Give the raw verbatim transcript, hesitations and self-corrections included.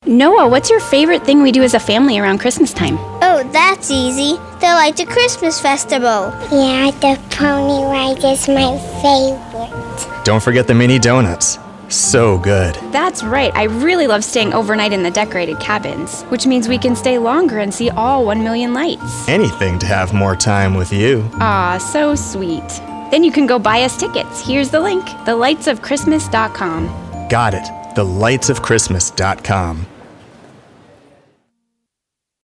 Noah, what's your favorite thing we do as a family around Christmas time? Oh, that's easy. The Lights of Christmas Festival. Yeah, the pony ride is my favorite. Don't forget the mini donuts. So good. That's right. I really love staying overnight in the decorated cabins, which means we can stay longer and see all one million lights. Anything to have more time with you. Aw, so sweet. Then you can go buy us tickets. Here's the link, the lights of christmas dot com. Got it. the lights of christmas dot com.